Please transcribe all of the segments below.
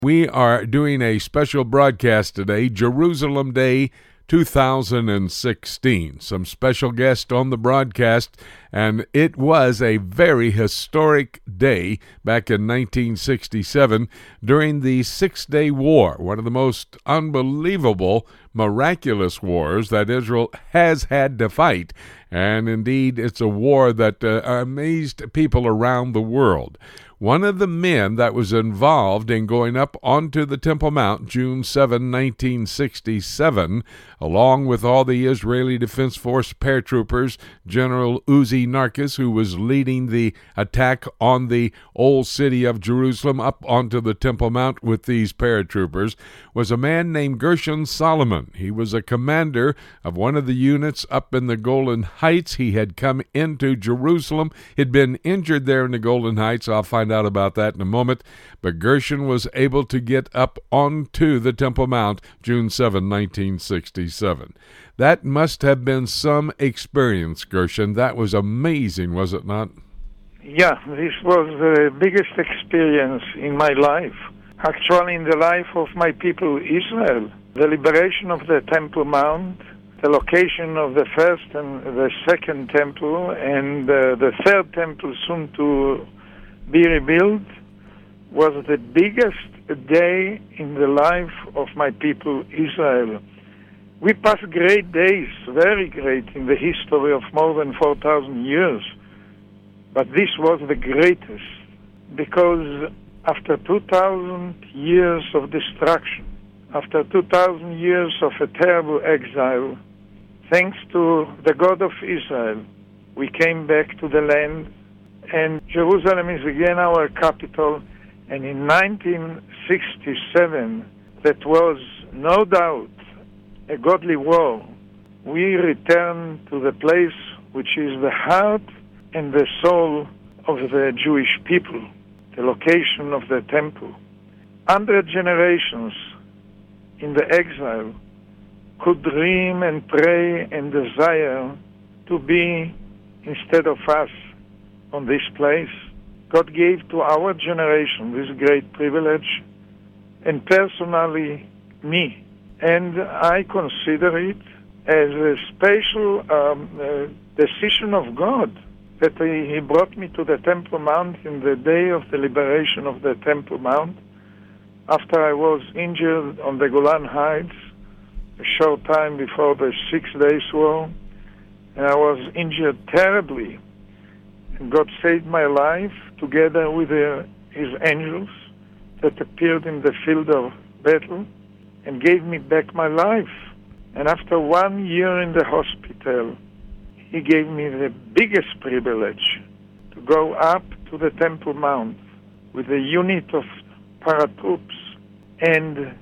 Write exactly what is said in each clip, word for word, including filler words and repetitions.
We are doing a special broadcast today, Jerusalem Day two thousand sixteen. Some special guests on the broadcast, and it was a very historic day back in nineteen sixty-seven during the Six-Day War, one of the most unbelievable, miraculous wars that Israel has had to fight. And indeed, it's a war that uh, amazed people around the world. One of the men that was involved in going up onto the Temple Mount June seventh, nineteen sixty-seven, along with all the Israeli Defense Force paratroopers, General Uzi Narkis, who was leading the attack on the old city of Jerusalem up onto the Temple Mount with these paratroopers, was a man named Gershon Solomon. He was a commander of one of the units up in the Golan Heights. He had come into Jerusalem. He'd been injured there in the Golan Heights. I'll find out about that in a moment. But Gershon was able to get up onto the Temple Mount June seventh, nineteen sixty-seven. That must have been some experience, Gershon. That was amazing, was it not? Yeah, this was the biggest experience in my life. Actually, in the life of my people, Israel. The liberation of the Temple Mount, the location of the first and the second temple, and uh, the third temple soon to be rebuilt, was the biggest day in the life of my people, Israel. We passed great days, very great, in the history of more than four thousand years. But this was the greatest, because after two thousand years of destruction, after two thousand years of a terrible exile, thanks to the God of Israel, we came back to the land, and Jerusalem is again our capital. And in nineteen sixty-seven, that was no doubt a godly war. We returned to the place which is the heart and the soul of the Jewish people, the location of the temple. Hundred generations in the exile could dream and pray and desire to be instead of us on this place. God gave to our generation this great privilege, and personally me. And I consider it as a special um, uh, decision of God that He brought me to the Temple Mount in the day of the liberation of the Temple Mount, after I was injured on the Golan Heights a short time before the Six Days War, and I was injured terribly. And God saved my life together with uh, His angels that appeared in the field of battle and gave me back my life. And after one year in the hospital, He gave me the biggest privilege to go up to the Temple Mount with a unit of paratroops and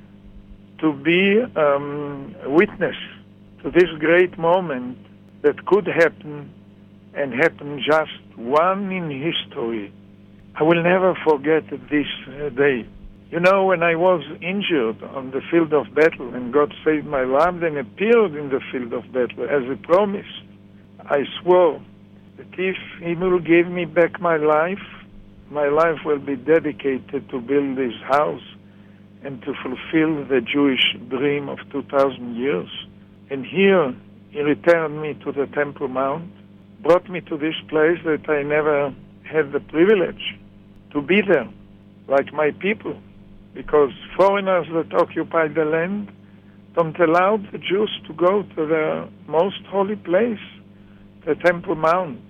to be um, a witness to this great moment that could happen and happen just one in history. I will never forget this uh, day. You know, when I was injured on the field of battle and God saved my life and appeared in the field of battle as He promised, I swore that if He will give me back my life, my life will be dedicated to build this house and to fulfill the Jewish dream of two thousand years. And here He returned me to the Temple Mount, brought me to this place that I never had the privilege to be there, like my people, because foreigners that occupy the land don't allow the Jews to go to the most holy place, the Temple Mount.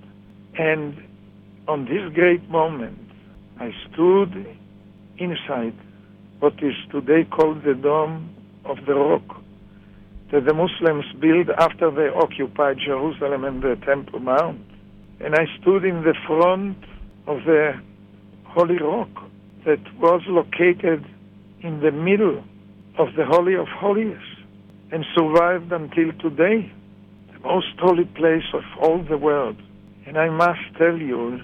And on this great moment, I stood inside what is today called the Dome of the Rock, that the Muslims built after they occupied Jerusalem and the Temple Mount. And I stood in the front of the Holy Rock that was located in the middle of the Holy of Holies and survived until today, the most holy place of all the world. And I must tell you,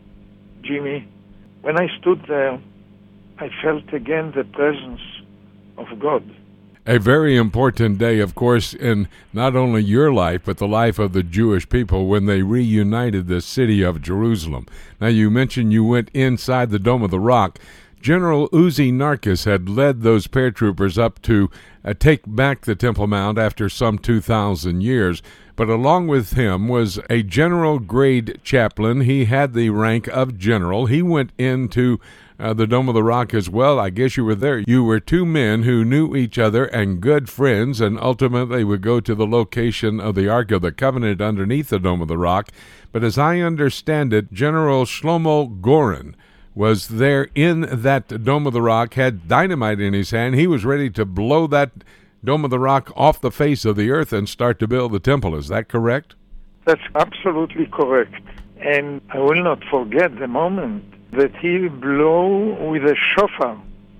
Jimmy, when I stood there, I felt again the presence of God. A very important day, of course, in not only your life, but the life of the Jewish people when they reunited the city of Jerusalem. Now, you mentioned you went inside the Dome of the Rock. General Uzi Narkis had led those paratroopers up to uh, take back the Temple Mount after some two thousand years. But along with him was a general-grade chaplain. He had the rank of general. He went into uh, the Dome of the Rock as well. I guess you were there. You were two men who knew each other and good friends, and ultimately would go to the location of the Ark of the Covenant underneath the Dome of the Rock. But as I understand it, General Shlomo Goren was there in that Dome of the Rock, had dynamite in his hand. He was ready to blow that Dome of the Rock off the face of the earth and start to build the temple. Is that correct? That's absolutely correct. And I will not forget the moment that he blew with a shofar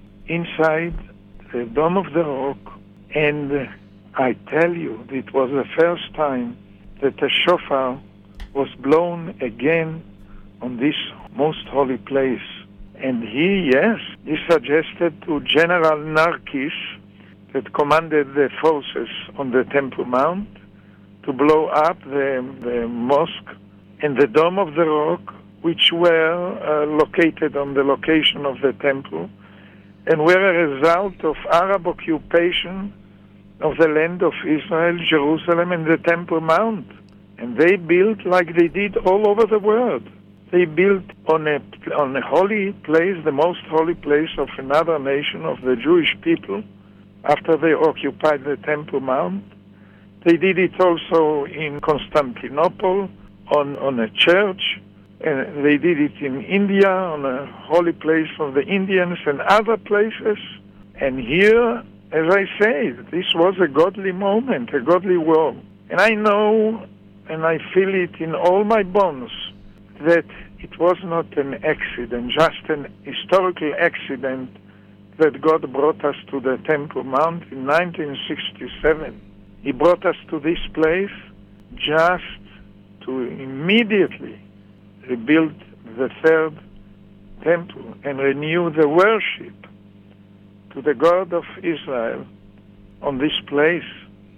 inside the Dome of the Rock. And I tell you, it was the first time that a shofar was blown again on this most holy place. And he, yes, he suggested to General Narkis, that commanded the forces on the Temple Mount, to blow up the, the mosque and the Dome of the Rock, which were uh, located on the location of the temple, and were a result of Arab occupation of the land of Israel, Jerusalem, and the Temple Mount. And they built like they did all over the world. They built on a, on a holy place, the most holy place of another nation, of the Jewish people, after they occupied the Temple Mount. They did it also in Constantinople, on, on a church, and they did it in India, on a holy place of the Indians, and other places. And here, as I say, this was a godly moment, a godly war. And I know, and I feel it in all my bones, that it was not an accident, just an historical accident, that God brought us to the Temple Mount in nineteen sixty-seven. He brought us to this place just to immediately rebuild the third temple and renew the worship to the God of Israel on this place.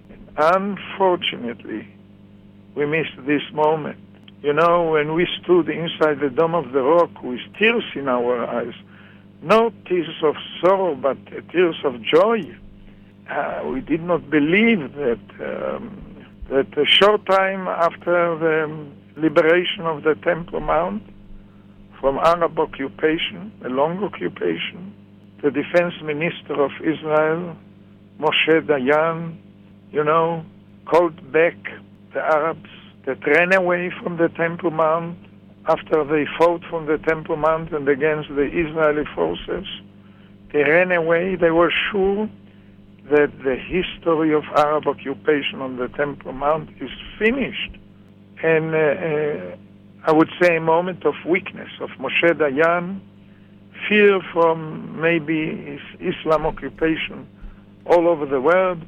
And unfortunately, we missed this moment. You know, when we stood inside the Dome of the Rock with tears in our eyes, no tears of sorrow, but tears of joy. Uh, we did not believe that um, that a short time after the liberation of the Temple Mount from Arab occupation, a long occupation, the defense minister of Israel, Moshe Dayan, you know, called back the Arabs that ran away from the Temple Mount after they fought from the Temple Mount and against the Israeli forces. They ran away. They were sure that the history of Arab occupation on the Temple Mount is finished. And uh, uh, I would say a moment of weakness of Moshe Dayan, fear from maybe Islam occupation all over the world,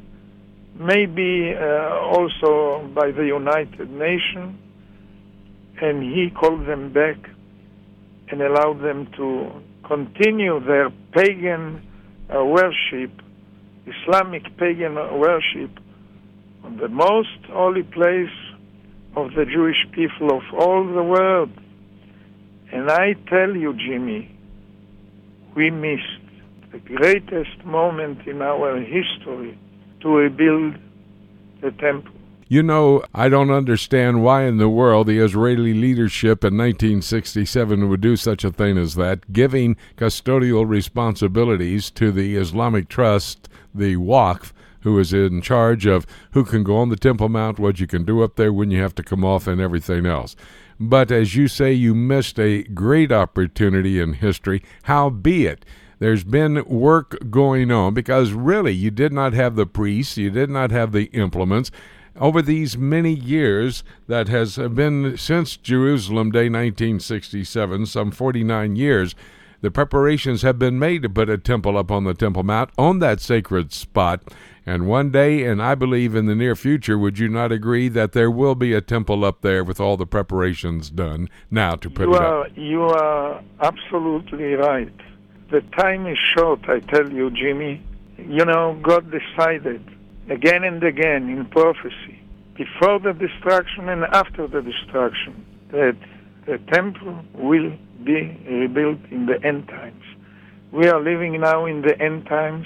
maybe uh, also by the United Nations. And he called them back and allowed them to continue their pagan uh, worship, Islamic pagan worship, on the most holy place of the Jewish people of all the world. And I tell you, Jimmy, we missed the greatest moment in our history to rebuild the temple. You know, I don't understand why in the world the Israeli leadership in nineteen sixty-seven would do such a thing as that, giving custodial responsibilities to the Islamic Trust, the Waqf, who is in charge of who can go on the Temple Mount, what you can do up there, when you have to come off, and everything else. But as you say, you missed a great opportunity in history. Howbeit, there's been work going on, because really you did not have the priests, you did not have the implements. Over these many years that has been since Jerusalem Day nineteen sixty-seven, some forty-nine years, the preparations have been made to put a temple up on the Temple Mount, on that sacred spot. And one day, and I believe in the near future, would you not agree that there will be a temple up there with all the preparations done now to put you it are, up? You are absolutely right. The time is short, I tell you, Jimmy. You know, God decided again and again in prophecy, before the destruction and after the destruction, that the temple will be rebuilt in the end times. We are living now in the end times,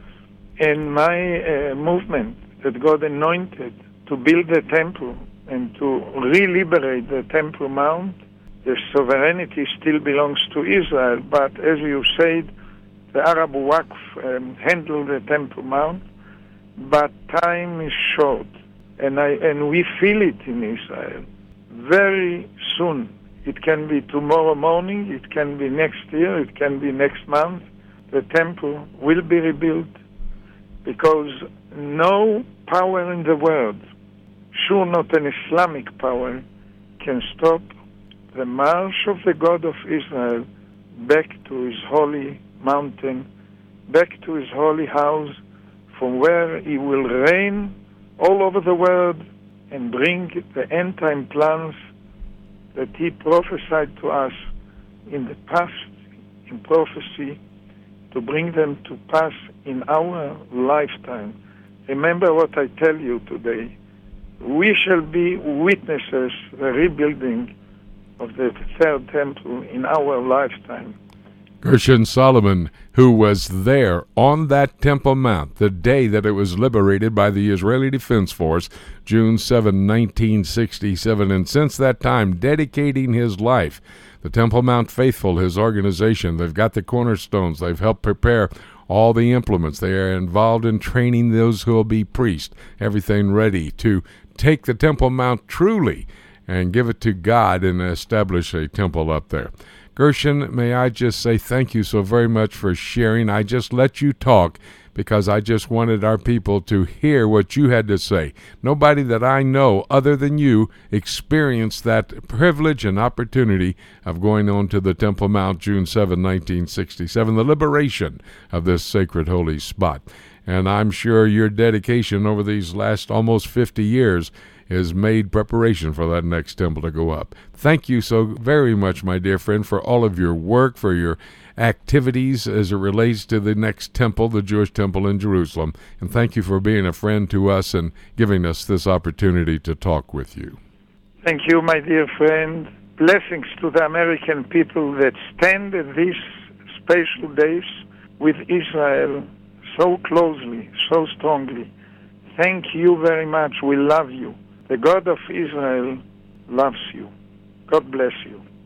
and my uh, movement that God anointed to build the temple and to re-liberate the Temple Mount, the sovereignty still belongs to Israel, but as you said, the Arab Waqf um, handle the Temple Mount, but time is short, and I and we feel it in Israel. Very soon, it can be tomorrow morning, it can be next year, it can be next month, the temple will be rebuilt, because no power in the world, sure not an Islamic power, can stop the march of the God of Israel back to his holy mountain, back to his holy house, from where he will reign all over the world and bring the end-time plans that he prophesied to us in the past, in prophecy, to bring them to pass in our lifetime. Remember what I tell you today. We shall be witnesses, the rebuilding of the third temple in our lifetime. Gershon Solomon, who was there on that Temple Mount the day that it was liberated by the Israeli Defense Force, June seventh, nineteen sixty-seven, and since that time dedicating his life. The Temple Mount Faithful, his organization, they've got the cornerstones, they've helped prepare all the implements, they are involved in training those who will be priests, everything ready to take the Temple Mount truly and give it to God and establish a temple up there. Gershon, may I just say thank you so very much for sharing. I just let you talk because I just wanted our people to hear what you had to say. Nobody that I know other than you experienced that privilege and opportunity of going on to the Temple Mount June seventh, nineteen sixty-seven, the liberation of this sacred holy spot. And I'm sure your dedication over these last almost fifty years has made preparation for that next temple to go up. Thank you so very much, my dear friend, for all of your work, for your activities as it relates to the next temple, the Jewish temple in Jerusalem. And thank you for being a friend to us and giving us this opportunity to talk with you. Thank you, my dear friend. Blessings to the American people that stand at these special days with Israel so closely, so strongly. Thank you very much. We love you. The God of Israel loves you. God bless you.